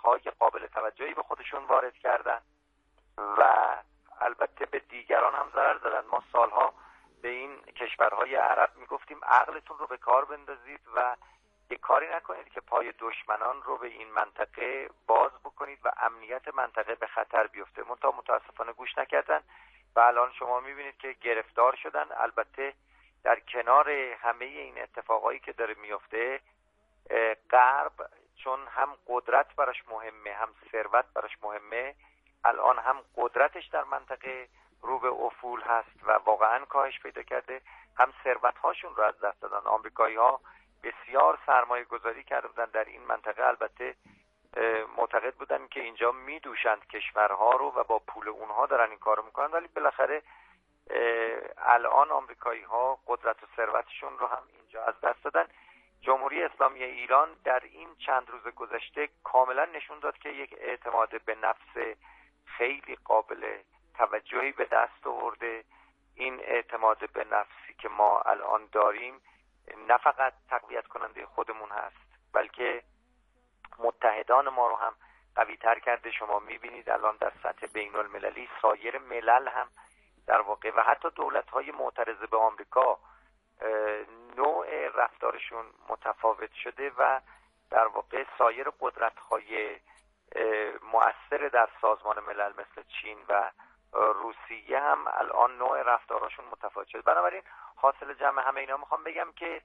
قدرت‌های قابل توجهی به خودشون وارد کردن و البته به دیگران هم ضرر زدن. ما سالها به این کشورهای عرب میگفتیم عقلتون رو به کار بندازید و یک کاری نکنید که پای دشمنان رو به این منطقه باز بکنید و امنیت منطقه به خطر بیفته. متاسفانه گوش نکردن و الان شما میبینید که گرفتار شدن. البته در کنار همه این اتفاقایی که داره میفته، غرب چون هم قدرت براش مهمه هم ثروت براش مهمه، الان هم قدرتش در منطقه رو به افول هست و واقعا کاهش پیدا کرده، هم ثروت هاشون رو از دست دادن. آمریکایی ها بسیار سرمایه گذاری کرده بودن در این منطقه، البته معتقد بودن که اینجا میدوشند کشورها رو و با پول اونها دارن این کارو میکنن، ولی بالاخره الان آمریکایی ها قدرت و ثروتشون رو هم اینجا از دست دادن. جمهوری اسلامی ایران در این چند روز گذشته کاملا نشون داد که یک اعتماد به نفس خیلی قابل توجهی به دست آورده. این اعتماد به نفسی که ما الان داریم نه فقط تقویت کننده خودمون هست بلکه متحدان ما رو هم قوی تر کرده. شما میبینید الان در سطح بین المللی سایر ملل هم در واقع و حتی دولت‌های معترض به آمریکا نوع رفتارشون متفاوت شده و در واقع سایر قدرت‌های مؤثر در سازمان ملل مثل چین و روسیه هم الان نوع رفتارشون متفاوت شده. بنابراین حاصل جمع همه اینا میخوام بگم که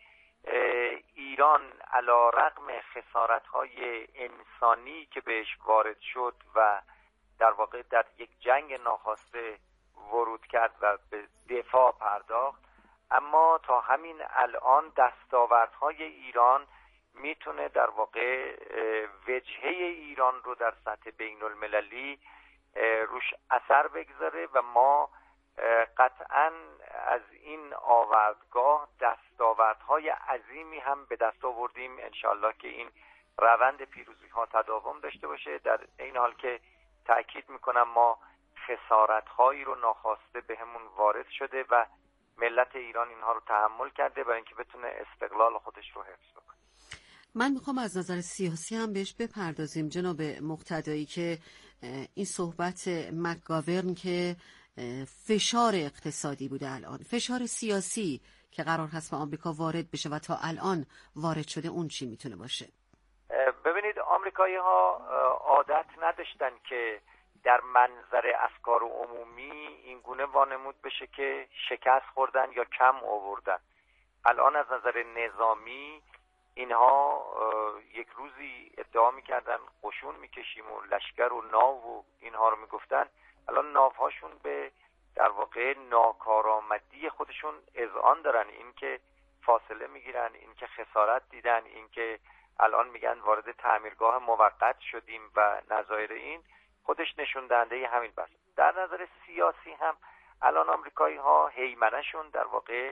ایران علی رغم خسارت‌های انسانی که بهش وارد شد و در واقع در یک جنگ ناخواسته ورود کرد و به دفاع پرداخت، اما تا همین الان دستاوردهای ایران میتونه در واقع وجهه ایران رو در سطح بین المللی روش اثر بگذاره و ما قطعاً از این آوردگاه دستاوردهای عظیمی هم به دست آوردیم. انشالله که این روند پیروزی ها تداوم داشته باشه، در این حال که تأکید میکنم ما خسارت‌هایی رو ناخواسته به همون وارد شده و ملت ایران اینها رو تحمل کرده برای اینکه بتونه استقلال خودش رو حفظ بکنه. من میخوام از نظر سیاسی هم بهش بپردازیم جناب مقتدایی که این صحبت مک‌گاورن که فشار اقتصادی بوده، الان فشار سیاسی که قرار هست به آمریکا وارد بشه و تا الان وارد شده، اون چی میتونه باشه؟ ببینید آمریکایی ها عادت نداشتن که در منظر افکار عمومی این گونه وانمود بشه که شکست خوردن یا کم آوردن. الان از نظر نظامی اینها یک روزی ادعا میکردن قشون میکشیم و لشکر و ناو و اینها رو میگفتن، الان ناوهاشون به در واقع ناکارآمدی خودشون اذعان دارن، این که فاصله میگیرن، این که خسارت دیدن، این که الان میگن وارد تعمیرگاه موقت شدیم و نظایر این خودش نشون دهنده همین بس. در نظر سیاسی هم الان آمریکایی ها هیمنه‌شون در واقع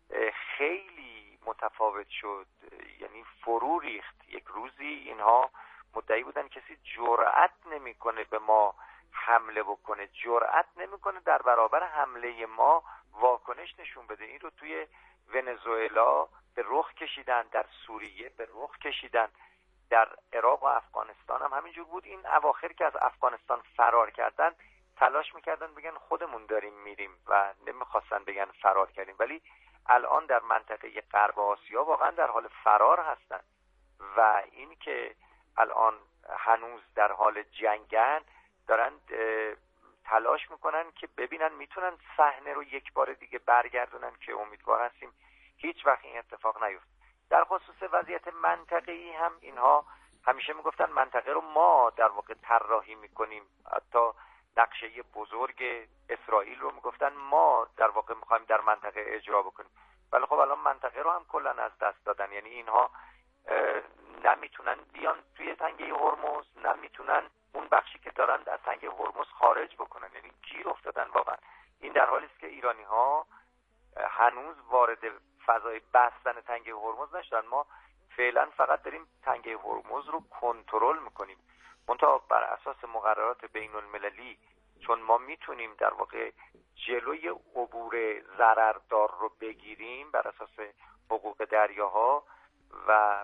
خیلی متفاوت شد، یعنی فرو ریخت. یک روزی اینها مدعی بودن کسی جرأت نمیکنه به ما حمله بکنه، جرأت نمیکنه در برابر حمله ما واکنش نشون بده. این رو توی ونزوئلا به رخ کشیدن، در سوریه به رخ کشیدن، در عراق و افغانستان هم همینجور بود. این اواخر که از افغانستان فرار کردن تلاش میکردن بگن خودمون داریم میریم و نمیخواستن بگن فرار کردیم، ولی الان در منطقه غرب آسیا واقعا در حال فرار هستن و این که الان هنوز در حال جنگن دارن تلاش میکنن که ببینن میتونن صحنه رو یک بار دیگه برگردونن که امیدوار هستیم هیچ وقت این اتفاق نیفته. در خصوص وضعیت منطقه‌ای هم اینها همیشه میگفتن منطقه رو ما در واقع طراحی میکنیم، حتی نقشه بزرگ اسرائیل رو میگفتن ما در واقع میخوایم در منطقه اجرا بکنیم، ولی خب الان منطقه رو هم کلا از دست دادن. یعنی اینها نمیتونن بیان توی تنگه هرمز، نمیتونن اون بخشی که دارن از تنگه هرمز خارج بکنن، یعنی گیر افتادن واقعا. این در حالی است که ایرانی ها هنوز وارد فضای بستن تنگه هرمز نشدن. ما فعلا فقط داریم تنگه هرمز رو کنترل میکنیم، منتها بر اساس مقررات بین المللی، چون ما میتونیم در واقع جلوی عبور ضرردار رو بگیریم بر اساس حقوق دریاها و بالاخره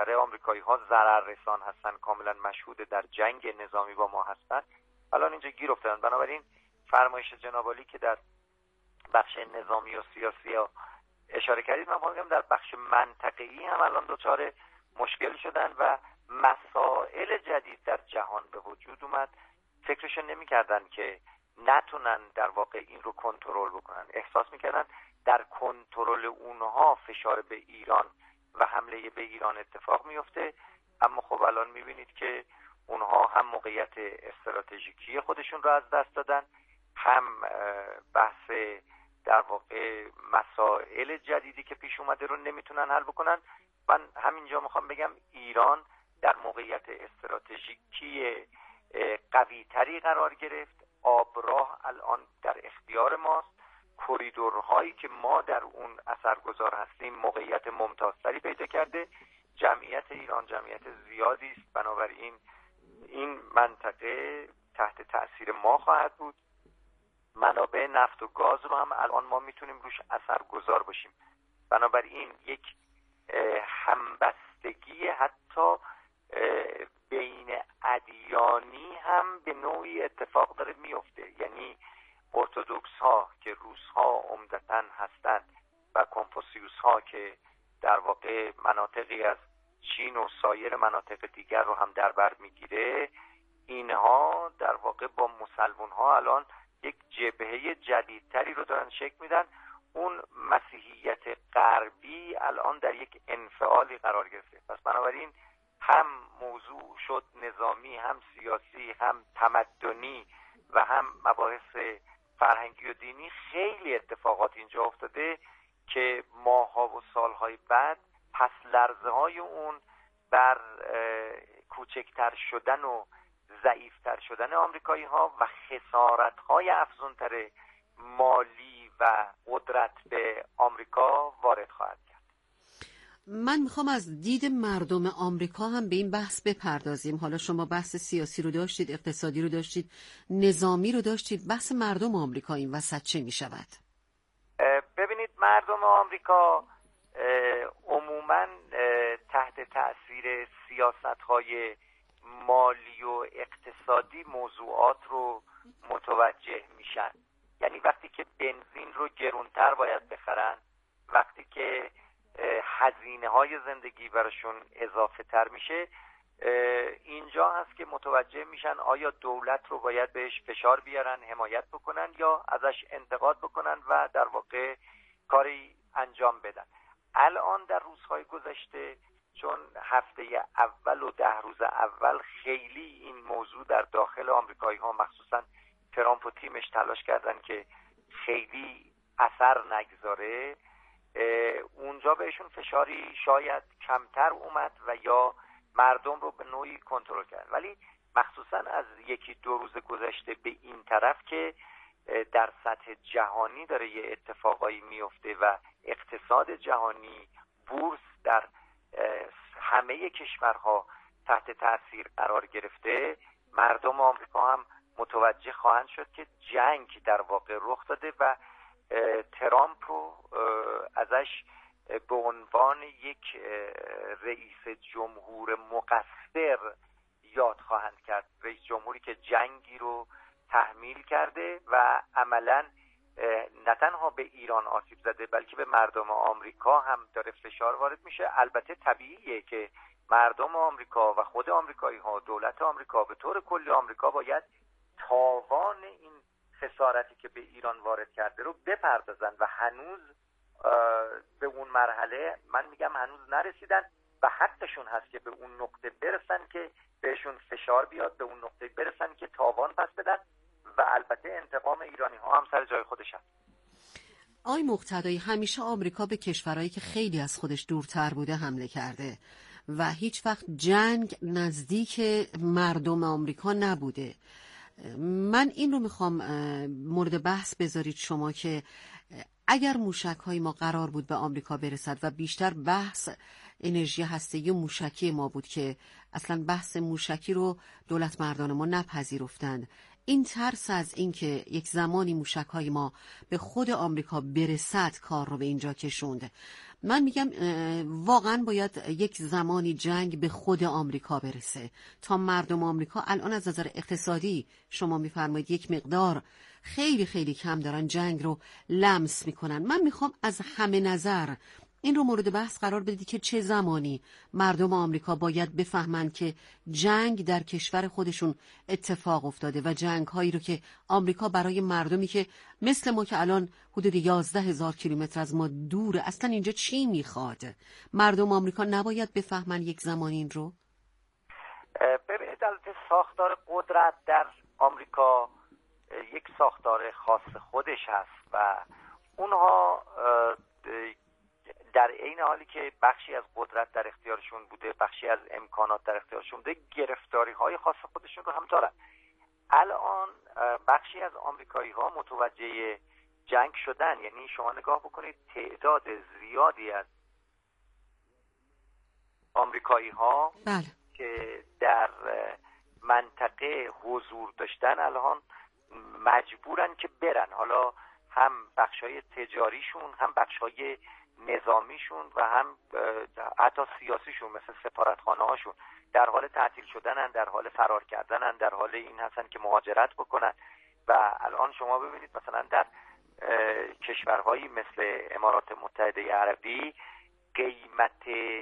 بالاخره آمریکایی ها ضرر رسان هستن، کاملا مشهود در جنگ نظامی با ما هستن، الان اینجا گیر افتادن. بنابراین فرمایش جناب عالی که در بخش نظامی و سیاسی ها اشاره کردید، من میگم در بخش منطقه‌ای هم الان دچار مشکل شدن و مسائل جدید در جهان به وجود اومد، فکرشون نمی‌کردن که نتونن در واقع این رو کنترل بکنن، احساس می‌کردن در کنترل اونها فشار به ایران و حمله به ایران اتفاق میفته. اما خب الان می‌بینید که اونها هم موقعیت استراتژیکی خودشون رو از دست دادن، هم بحث در واقع مسائل جدیدی که پیش اومده رو نمیتونن حل بکنن. من همینجا میخوام بگم ایران در موقعیت استراتژیکی قوی تری قرار گرفت، آبراه الان در اختیار ماست، کریدورهایی که ما در اون اثرگذار هستیم موقعیت ممتازتری پیدا کرده، جمعیت ایران جمعیت زیادی است، بنابراین این منطقه تحت تأثیر ما خواهد بود. منابع نفت و گاز رو هم الان ما میتونیم روش اثرگذار باشیم، بنابراین یک همبستگی حتی بین ادیانی هم به نوعی اتفاق داره میفته. یعنی ارتدوکس ها که روس ها عمدتاً هستند و کنفوسیوس ها که در واقع مناطقی از چین و سایر مناطق دیگر رو هم در بر میگیره، اینها در واقع با مسلمان ها الان یک جبهه جدیدتری رو دارن شکل میدن. اون مسیحیت غربی الان در یک انفعالی قرار گرفته. پس بنابراین هم موضوع شد نظامی، هم سیاسی، هم تمدنی و هم مباحث فرهنگی و دینی. خیلی اتفاقات اینجا افتاده که ماها و سالهای بعد پس لرزه های اون بر کوچکتر شدن و ضعیفتر شدن آمریکایی ها و خسارت های افزونتر مالی و قدرت به آمریکا وارد خواهد کرد. من میخوام از دید مردم آمریکا هم به این بحث بپردازیم. حالا شما بحث سیاسی رو داشتید، اقتصادی رو داشتید، نظامی رو داشتید، بحث مردم آمریکا این وسط چه میشود؟ ببینید، مردم آمریکا عموماً تحت تأثیر سیاست‌های مالی و اقتصادی موضوعات رو متوجه میشن. یعنی وقتی که بنزین رو گرونتر باید بخرن، وقتی که هزینه های زندگی براشون اضافه تر میشه، اینجا هست که متوجه میشن آیا دولت رو باید بهش فشار بیارن، حمایت بکنن یا ازش انتقاد بکنن و در واقع کاری انجام بدن. الان در روزهای گذشته، چون هفته اول و 10 روز اول خیلی این موضوع در داخل آمریکایی ها مخصوصا ترامپ و تیمش تلاش کردن که خیلی اثر نگذاره، اونجا بهشون فشاری شاید کمتر اومد و یا مردم رو به نوعی کنترل کرد. ولی مخصوصا از 1-2 روز گذشته به این طرف که در سطح جهانی داره یه اتفاقایی میفته و اقتصاد جهانی، بورس در همه کشورها تحت تاثیر قرار گرفته، مردم آمریکا هم متوجه خواهند شد که جنگ در واقع رخ داده و ترامپ رو ازش به عنوان یک رئیس جمهور مقصر یاد خواهند کرد، رئیس جمهوری که جنگی رو تحمیل کرده و عملاً نه تنها به ایران آسیب زده بلکه به مردم آمریکا هم داره فشار وارد میشه. البته طبیعیه که مردم آمریکا و خود آمریکایی ها، دولت آمریکا به طور کلی آمریکا باید تاوان این خسارتی که به ایران وارد کرده رو بپردازن و هنوز به اون مرحله من میگم هنوز نرسیدن و حقشون هست که به اون نقطه برسن که بهشون فشار بیاد، به اون نقطه برسن که تاوان پس بدن و البته انتقام ایرانی ها هم سر جای خودش هست. آقای مقتدایی، همیشه آمریکا به کشورهایی که خیلی از خودش دورتر بوده حمله کرده و هیچ وقت جنگ نزدیک مردم آمریکا نبوده. من این رو میخوام مورد بحث بذارید شما که اگر موشک‌های ما قرار بود به آمریکا برسد و بیشتر بحث انرژی هسته‌ای و موشکی ما بود که اصلا بحث موشکی رو دولت مردان ما نپذیرفتند. این ترس از اینکه یک زمانی موشک‌های ما به خود آمریکا برسد کار رو به اینجا کشوند. من میگم واقعا باید یک زمانی جنگ به خود آمریکا برسه تا مردم آمریکا الان از نظر اقتصادی شما میفرمایید یک مقدار خیلی خیلی کم دارن جنگ رو لمس میکنن. من میخوام از همه نظر این رو مورد بحث قرار بدید که چه زمانی مردم آمریکا باید بفهمند که جنگ در کشور خودشون اتفاق افتاده و جنگ هایی رو که آمریکا برای مردمی که مثل ما که الان حدود 11,000 کیلومتر از ما دوره، اصلا اینجا چی میخواد؟ مردم آمریکا نباید بفهمن یک زمان این رو؟ ببینید البته ساختار قدرت در آمریکا یک ساختار خاص خودش هست و اونها در عین حالی که بخشی از قدرت در اختیارشون بوده، بخشی از امکانات در اختیارشون بوده، گرفتاری‌های خاص خودشون رو هم دارن. الان بخشی از آمریکایی‌ها متوجه جنگ شدن، یعنی شما نگاه بکنید تعداد زیادی از آمریکایی‌ها که در منطقه حضور داشتن الان مجبورن که برن، حالا هم بخشای تجاریشون، هم بخشای نظامیشون و هم حتی سیاسیشون مثل سفارتخانه هاشون در حال تعطیل شدنن، در حال فرار کردنن، در حال این هستن که مهاجرت بکنن. و الان شما ببینید مثلا در کشورهایی مثل امارات متحده عربی قیمت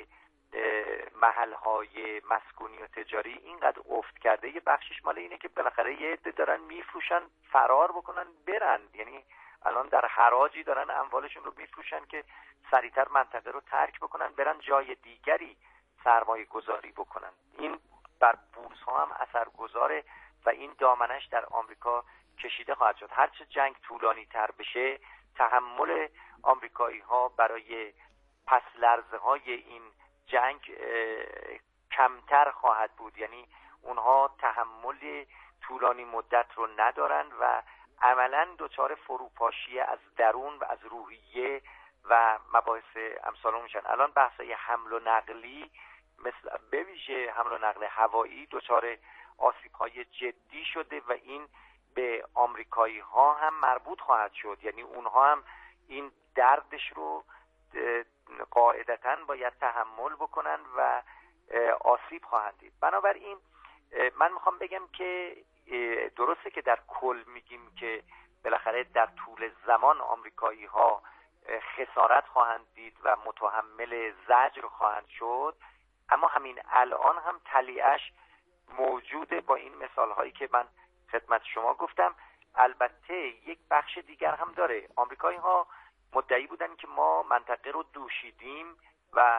محلهای مسکونی و تجاری اینقدر افت کرده، یه بخشش مال اینه که بالاخره یه عده دارن میفروشن فرار بکنن برن، یعنی الان در حراجی دارن اموالشون رو میفروشن که سریعتر منطقه رو ترک بکنن برن جای دیگری سرمایه گذاری بکنن. این بر بورس ها هم اثرگذاره و این دامنش در آمریکا کشیده خواهد شد. هرچه جنگ طولانی تر بشه تحمل آمریکایی ها برای پس لرزه های این جنگ کمتر خواهد بود، یعنی اونها تحمل طولانی مدت رو ندارن و عملاً دچار فروپاشی از درون و از روحیه و مباحث امثال اون میشن. الان بحثای حمل و نقلی مثل به ویژه حمل و نقل هوایی دچار آسیب‌های جدی شده و این به آمریکایی ها هم مربوط خواهد شد، یعنی اونها هم این دردش رو قاعدتاً باید تحمل بکنن و آسیب خواهند دید. بنابراین من میخوام بگم که درسته که در کل میگیم که بالاخره در طول زمان آمریکایی ها خسارت خواهند دید و متحمل زجر خواهند شد، اما همین الان هم تلیعش موجوده با این مثال هایی که من خدمت شما گفتم. البته یک بخش دیگر هم داره. آمریکایی ها مدعی بودن که ما منطقه رو دوشیدیم و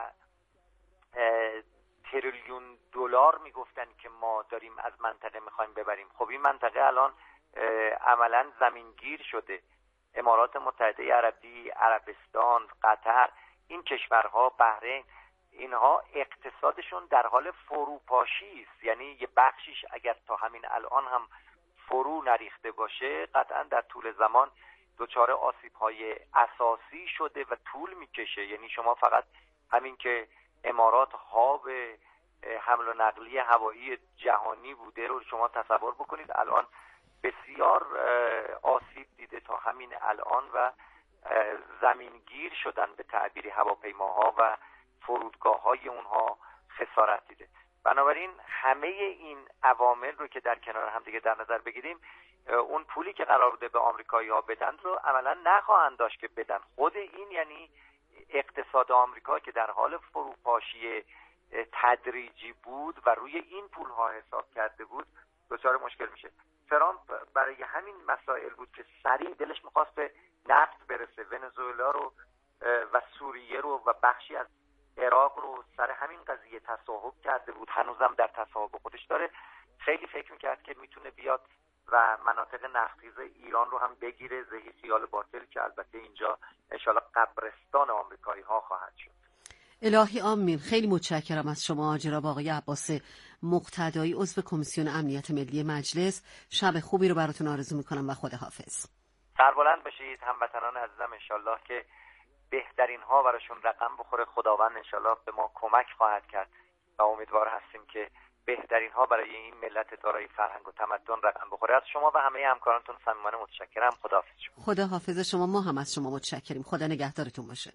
تریلیون دلار میگفتن که ما داریم از منطقه میخوایم ببریم. خب این منطقه الان عملا زمینگیر شده. امارات متحده عربی، عربستان، قطر، این کشورها، بحرین، اینها اقتصادشون در حال فروپاشی است. یعنی یه بخشیش اگر تا همین الان هم فرو نریخته باشه قطعا در طول زمان دچار آسیب‌های اساسی شده و طول میکشه. یعنی شما فقط همین که امارات هاب حمل و نقلی هوایی جهانی بوده رو شما تصور بکنید، الان بسیار آسیب دیده تا همین الان و زمینگیر شدن به تعبیر هواپیماها و فرودگاه‌های اونها خسارت دیده. بنابراین همه این عوامل رو که در کنار هم دیگه در نظر بگیریم، اون پولی که قرار بوده به آمریکایی‌ها بدن رو عملاً نخواهند داشت که بدن. خود این یعنی اقتصاد آمریکا که در حال فروپاشی تدریجی بود و روی این پول‌ها حساب کرده بود دچار مشکل میشه. ترامپ برای همین مسائل بود که سریع دلش می‌خواست به نفت برسه، ونزوئلا رو و سوریه رو و بخشی از عراق رو سر همین قضیه تصاحب کرده بود. هنوزم در تصاحب خودش داره. خیلی فکر می‌کرد که میتونه بیاد و مناطق نفتخیز ایران رو هم بگیره، زهی خیال باطل که البته اینجا انشالله قبرستان آمریکایی ها خواهد شد. الهی آمین. خیلی متشکرم از شما جناب آقای عباس مقتدایی، عضو کمیسیون امنیت ملی مجلس. شب خوبی رو براتون آرزو میکنم و خداحافظ. سربلند باشید هموطنان عزیزم، انشالله که بهترین ها براشون رقم بخوره. خداوند انشالله به ما کمک خواهد کرد و امیدوار هستیم که بهترین ها برای این ملت دارای فرهنگ و تمدن رقم بخوره. از شما و همه همکارانتون صمیمانه متشکرم. خداحافظ شما. خدا حافظ شما. ما هم از شما متشکریم. خدا نگهدارتون باشه.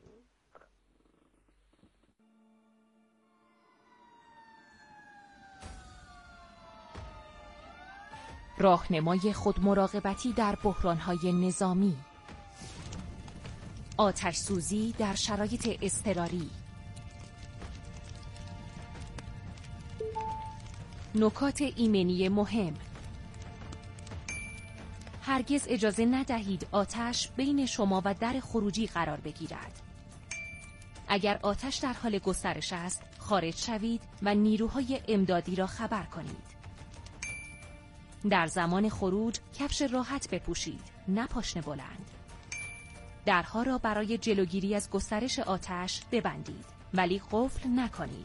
راهنمای خودمراقبتی در بحران‌های نظامی، آتش سوزی در شرایط اضطراری، نکات ایمنی مهم. هرگز اجازه ندهید آتش بین شما و در خروجی قرار بگیرد. اگر آتش در حال گسترش است، خارج شوید و نیروهای امدادی را خبر کنید. در زمان خروج کفش راحت بپوشید، نه پاشنه بلند. درها را برای جلوگیری از گسترش آتش ببندید، ولی قفل نکنید.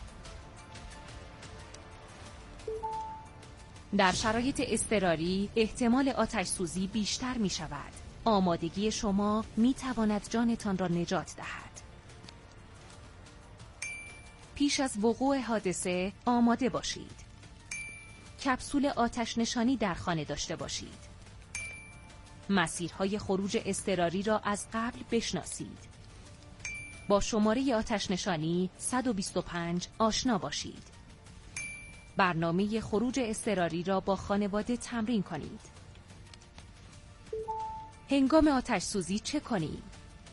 در شرایط اضطراری احتمال آتش سوزی بیشتر می شود. آمادگی شما می تواند جانتان را نجات دهد. پیش از وقوع حادثه آماده باشید. کپسول آتش نشانی در خانه داشته باشید. مسیرهای خروج اضطراری را از قبل بشناسید. با شماره آتش نشانی 125 آشنا باشید. برنامه خروج اضطراری را با خانواده تمرین کنید. هنگام آتش سوزی چه کنید؟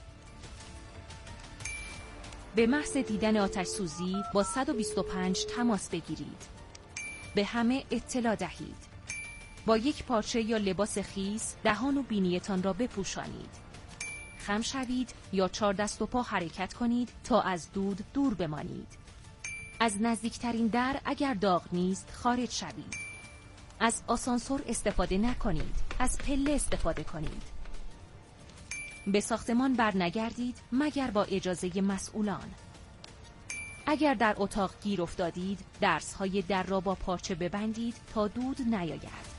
به محض دیدن آتش سوزی با 125 تماس بگیرید. به همه اطلاع دهید. با یک پارچه یا لباس خیس دهان و بینیتان را بپوشانید. خم شوید یا 4 دست و پا حرکت کنید تا از دود دور بمانید. از نزدیکترین در اگر داغ نیست خارج شوید. از آسانسور استفاده نکنید. از پله استفاده کنید. به ساختمان برنگردید مگر با اجازه مسئولان. اگر در اتاق گیر افتادید، درزهای در را با پارچه ببندید تا دود نیاید.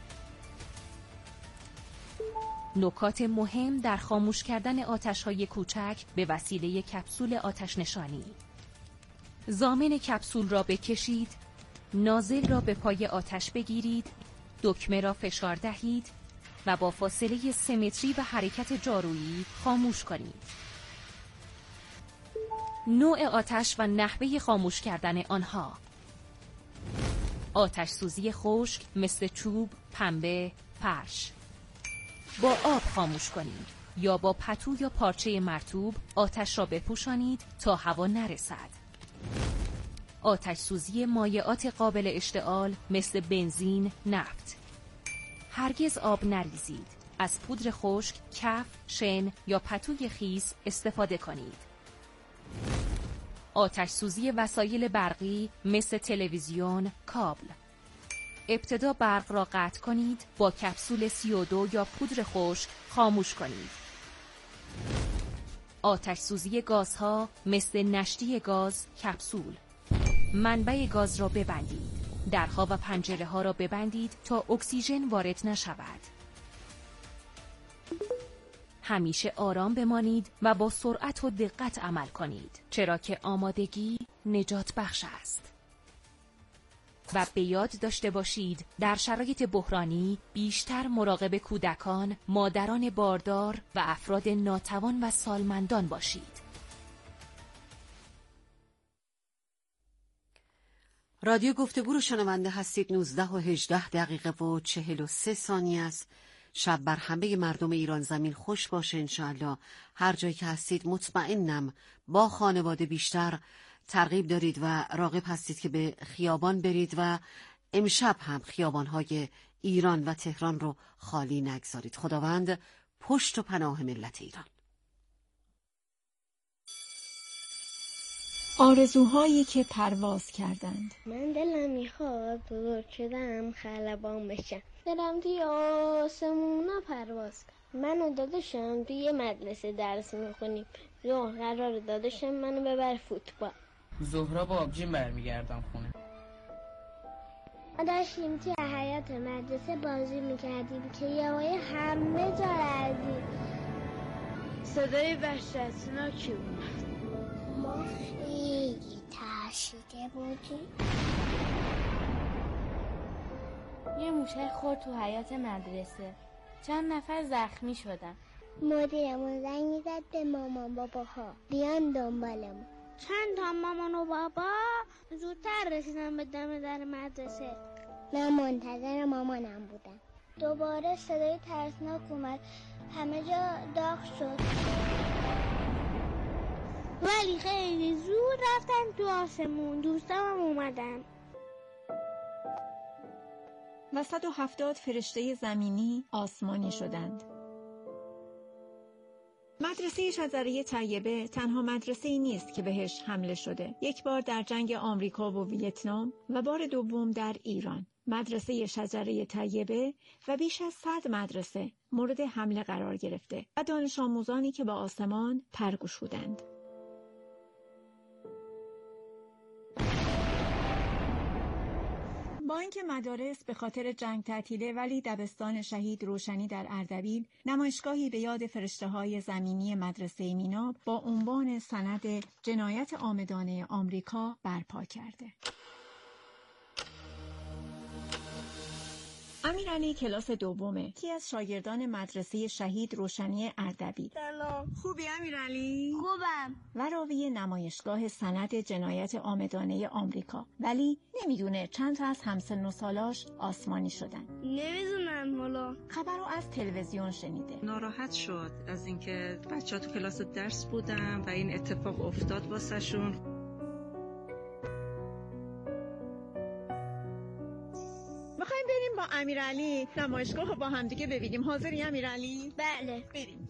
نکات مهم در خاموش کردن آتش‌های کوچک به وسیله کپسول آتش نشانی. ضامن کپسول را بکشید، نازل را به پای آتش بگیرید، دکمه را فشار دهید و با فاصله 3 متری و حرکت جارویی خاموش کنید. نوع آتش و نحوه خاموش کردن آنها: آتش سوزی خشک مثل چوب، پنبه، فرش. با آب خاموش کنید یا با پتو یا پارچه مرطوب آتش را بپوشانید تا هوا نرسد. آتش سوزی مایعات قابل اشتعال مثل بنزین، نفت. هرگز آب نریزید. از پودر خشک، کف، شن یا پتوی خیس استفاده کنید. آتش سوزی وسایل برقی مثل تلویزیون، کابل. ابتدا برق را قطع کنید، با کپسول CO2 یا پودر خشک خاموش کنید. آتش سوزی گازها مثل نشتی گاز، کپسول. منبع گاز را ببندید. درها و پنجره ها را ببندید تا اکسیژن وارد نشود. همیشه آرام بمانید و با سرعت و دقت عمل کنید، چرا که آمادگی نجات بخش است. و به یاد داشته باشید در شرایط بحرانی بیشتر مراقب کودکان، مادران باردار و افراد ناتوان و سالمندان باشید. رادیو گفتگو رو شنونده هستید. 19:18 است. شب بر همه مردم ایران زمین خوش باشه انشاءالله. هر جایی که هستید مطمئنم با خانواده بیشتر ترغیب دارید و راغب هستید که به خیابان برید و امشب هم خیابان‌های ایران و تهران رو خالی نگذارید. خداوند پشت و پناه ملت ایران. آرزوهایی که پرواز کردند. من دلم میخواد بزرگ شدم خلبان بشم، دلم توی آسمونا پرواز کنم. من و داداشم توی مدرسه درس میخونیم. ظهر قرار داداشم منو ببر فوتبال. ظهرا با آبجین برمیگردم خونه. ما داشتیم توی حیاط مدرسه بازی میکردیم که یهویی همه جا لرزید. صدای وحشتناکی اومد. ما خیلی ترشیده بودی؟ یه موشک خورد تو حیاط مدرسه. چند نفر زخمی شدن. مدیرمون زنگ میزد به مامان باباها بیان دنبالمون. چند تا مامان و بابا زودتر رسیدن به دم در مدرسه. من منتظر مامانم بودم. دوباره صدای ترسناک اومد. همه جا داغ شد. ولی خیلی زود رفتن تو آسمون. دوستام اومدن و 170 فرشته زمینی آسمانی شدند. مدرسه شجره طیبه تنها مدرسه‌ای نیست که بهش حمله شده. یک بار در جنگ آمریکا و ویتنام و بار دوم در ایران. مدرسه شجره طیبه و بیش از 100 مدرسه مورد حمله قرار گرفته و دانش آموزانی که به آسمان پرگشودند. با اینکه مدارس به خاطر جنگ تعطیله، ولی دبستان شهید روشنی در اردبیل نمایشگاهی به یاد فرشته‌های زمینی مدرسه میناب با عنوان سند جنایت عامدانه آمریکا برپا کرده. امیرعلی کلاس دومه، یکی از شاگردان مدرسه شهید روشنی اردبیل. سلام. خوبی امیرعلی؟ خوبم. و راوی نمایشگاه سند جنایت عامدانه آمریکا، ولی نمیدونه چند تا از همسن و سالاش آسمانی شدن. نمیدونم حالا. خبر رو از تلویزیون شنیده. ناراحت شد از اینکه بچه‌ها تو کلاس درس بودن و این اتفاق افتاد واسهشون. میخوایم بریم با امیرعلی نمایشگاه رو با هم دیگه ببینیم. حاضری امیرعلی؟ بله. بریم.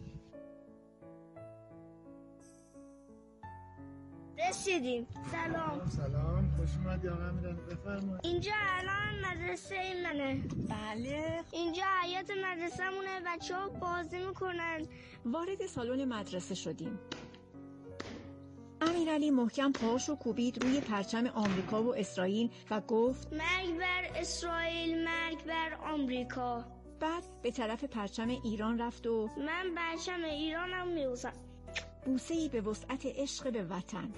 رسیدیم. سلام. سلام، خوش اومدی آقا امیرعلی، بفرمایید. اینجا الان مدرسه منه. بله. اینجا حیاط مدرسه‌مونه، بچه‌ها بازی میکنن. وارد سالن مدرسه شدیم. امیرعلی محکم پاشو کوبید روی پرچم آمریکا و اسرائیل و گفت مرگ بر اسرائیل، مرگ بر آمریکا. بعد به طرف پرچم ایران رفت و من پرچم ایرانم میبوسم. بوسه‌ای به وسعت عشق به وطن.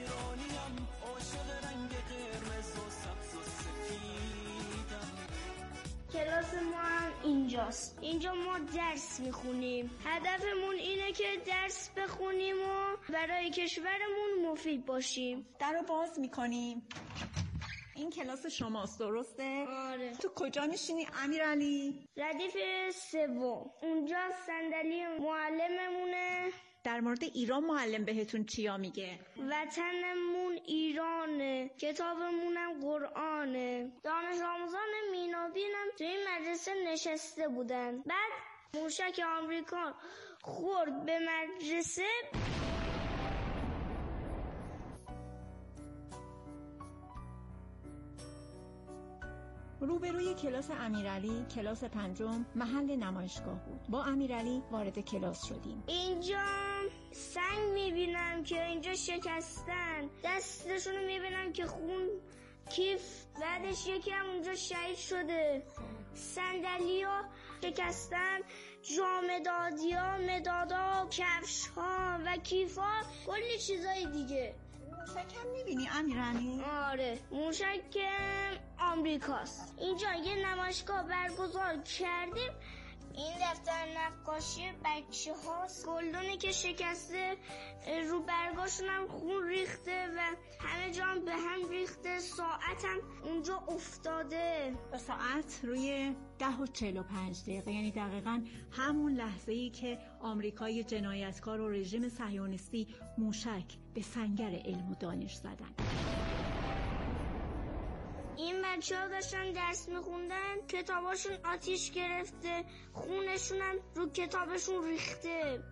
کلاس ما هم اینجاست. اینجا ما درس میخونیم. هدفمون اینه که درس بخونیم و برای کشورمون مفید باشیم. در رو باز میکنیم. این کلاس شماست، درسته؟ آره. تو کجا میشینی امیرعلی؟ ردیف 3. اونجا صندلی معلممونه. در مورد ایران معلم بهتون چیا میگه؟ وطنمون ایرانه، کتابمونم قرآنه. دانش آموزان مینابینم توی این مدرسه نشسته بودن. بعد موشک آمریکا خورد به مدرسه. روبروی کلاس امیرعلی، کلاس 5 محل نمایشگاه بود. با امیرعلی وارد کلاس شدیم. اینجا سنگ میبینم که اینجا شکستن. دستشونو میبینم که خون کیف. بعدش یکی هم اونجا شهید شده. صندلی ها شکستن. جامدادی ها، مدادا، کفش ها و کیف ها، کلی چیزای دیگه. موشک هم میبینی امیرعلی؟ آره، موشک آمریکاست. اینجا یه نمایشگاه برگزار کردیم. این دفتر نقاشی بچه هاست. گلدونی که شکسته، رو برگاشون هم خون ریخته و همه جا هم به هم ریخته. ساعت هم اونجا افتاده. ساعت روی 10:45، یعنی دقیقاً همون لحظه‌ای که آمریکای جنایتکار و رژیم صهیونیستی موشک به سنگر علم و دانش زدن. این بچه‌ها داشتن درس میخوندن، کتاباشون آتیش گرفته، خونشون هم رو کتابشون ریخته.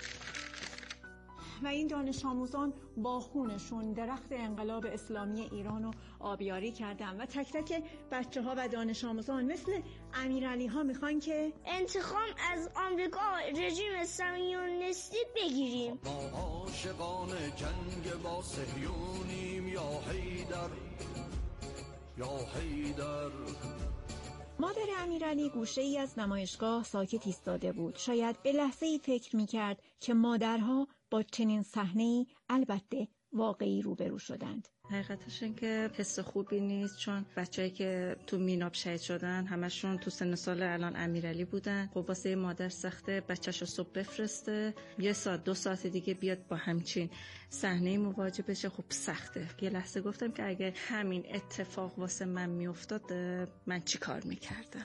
و این دانش آموزان با خونشون درخت انقلاب اسلامی ایران رو آبیاری کردن و تک تک بچه ها و دانش آموزان مثل امیرعلی ها میخوان که انتقام از آمریکا رژیم صهیونیستی بگیریم. ما عاشقان جنگ با صهیونیم یا حیدر یا حیدر. مادر امیرعلی گوشه ای از نمایشگاه ساکت ایستاده بود. شاید به لحظه ای فکر میکرد که مادرها با چنین صحنه‌ای البته واقعی روبرو شدند. حقیقتش این که حس خوبی نیست، چون بچه‌ای که تو میناب شهید شدن همشون تو سن سال الان امیرعلی بودن. خب واسه مادر سخته بچه‌شو صبح بفرسته، 1 ساعت 2 ساعت دیگه بیاد با همچین صحنه مواجه بشه. خب سخته. یه لحظه گفتم که اگه همین اتفاق واسه من میافتاد من چی کار میکردم.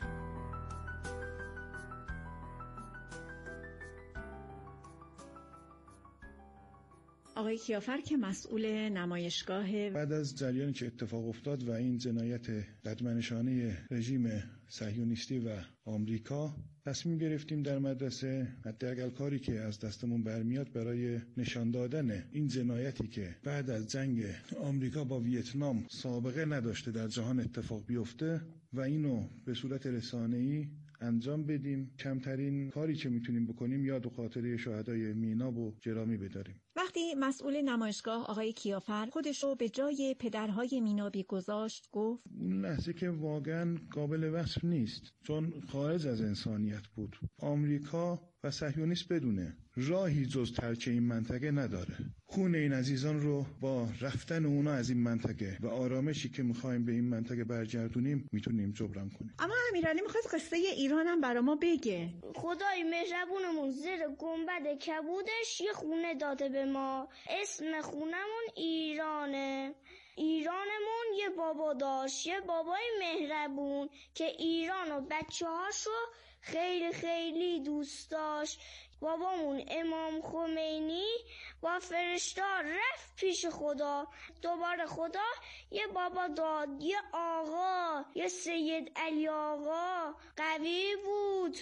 آقای کیافر که مسئول نمایشگاه، بعد از جریانی که اتفاق افتاد و این جنایت بدمنشانه رژیم صهیونیستی و آمریکا، تصمیم گرفتیم در مدرسه حداقل کاری که از دستمون برمیاد برای نشان دادن این جنایتی که بعد از جنگ آمریکا با ویتنام سابقه نداشته در جهان اتفاق بیفته و اینو به صورت رسانه‌ای انجام بدیم. کمترین کاری که میتونیم بکنیم یاد و خاطره شهدای میناب و جرامی بداریم. وقتی مسئول نمایشگاه آقای کیافر خودش رو به جای پدرهای مینابی گذاشت، گفت اون لحظه که واقعا قابل وصف نیست، چون خارج از انسانیت بود. آمریکا و صهیونیست بدونه راهی جز ترک این منطقه نداره. خون این عزیزان رو با رفتن اونا از این منطقه و آرامشی که میخوایم به این منطقه برگردونیم میتونیم جبران کنیم. اما امیرعلی میخواد قصه ایران هم برا ما بگه. خدای مهربونمون زیر گنبد کبودش یه خونه داده به ما. اسم خونمون ایرانه. ایرانمون یه بابا داشت، یه بابای مهربون که ایران و بچه هاشو خیلی خیلی دوست داشت. بابامون امام خمینی با فرشته‌ها رفت پیش خدا. دوباره خدا یه بابا داد، یه آقا، یه سید علی آقا. قوی بود،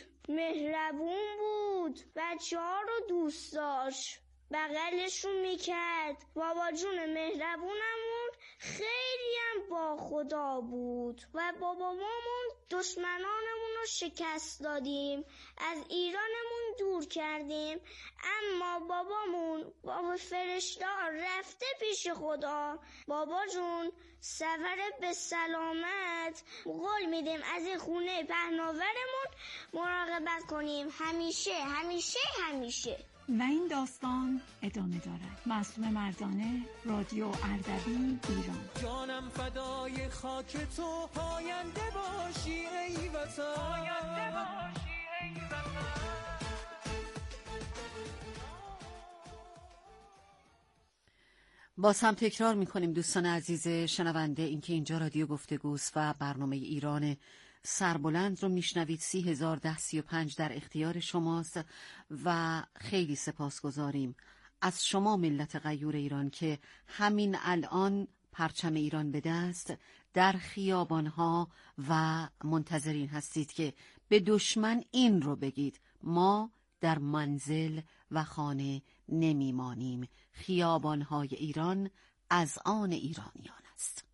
مهربون بود، بچه ها رو دوست داشت، بغلشون میکرد. بابا جون مهربونمون خیلی هم با خدا بود و بابامون دشمنانمون رو شکست دادیم، از ایرانمون دور کردیم. اما بابامون با فرشته رفته پیش خدا. بابا جون سفر به سلامت. قول میدیم از این خونه پهناورمون مراقبت کنیم، همیشه همیشه همیشه. و این داستان ادامه دارد. معصومه مردانه، رادیو اردبیل، ایران. جانم فدای خاک تو، پاینده باشی ای وطن، پاینده باشی ای وطن. باز هم تکرار می‌کنیم دوستان عزیز شنونده، اینکه اینجا رادیو گفتگوست و برنامه ایران سربلند رو میشنوید. 301035 در اختیار شماست و خیلی سپاسگزاریم از شما ملت غیور ایران که همین الان پرچم ایران به دست در خیابانها و منتظرین هستید که به دشمن این رو بگید: ما در منزل و خانه نمیمانیم، خیابانهای ایران از آن ایرانیان است.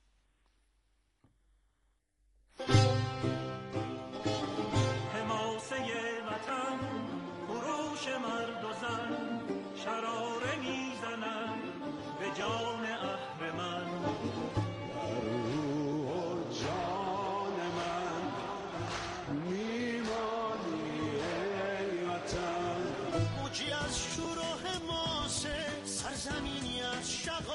حماسه وطن، خروش مرد و زن، شراره میزنن به جان اهرمن. در روح و جان من میمانی ای وطن. موجی از شور و حماسه، سرزمینی از شقایق،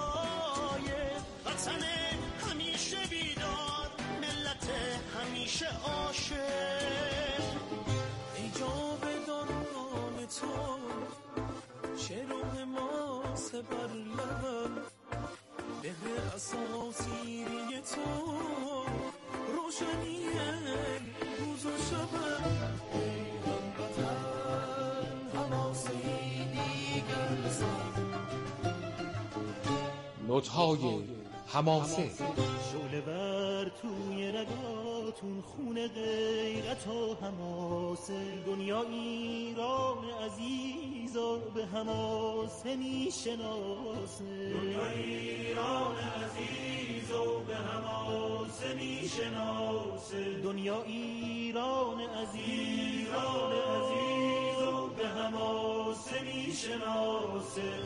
وطن همیشه بیدار، ملت همیشه عاشق. ای جاودان تو، شعر و حماسه بر لبم، مهر اساطیری تو، روشنی روز و شبم. ای هموطن، حماسه دیگر بسان. نوت‌های حماسه. شعله ور توی رگاتون، خون غیرت و حماسه. دنیا ایران عزیز و به حماسه میشناسه. دنیا ایران عزیز و به حماسه میشناسه. دنیا ایران عزیز و به حماسه میشناسه.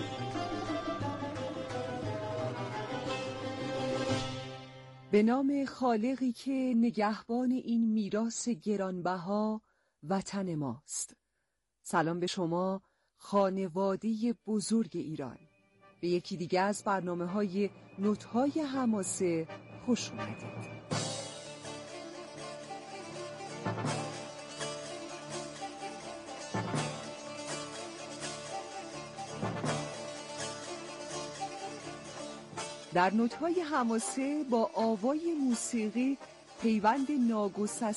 به نام خالقی که نگهبان این میراث گرانبها وطن ماست. سلام به شما خانواده بزرگ ایران. به یکی دیگه از برنامه‌های نوت‌های حماسه خوش اومدید. در نوت‌های حماسه با آوای موسیقی پیوند ناگسسته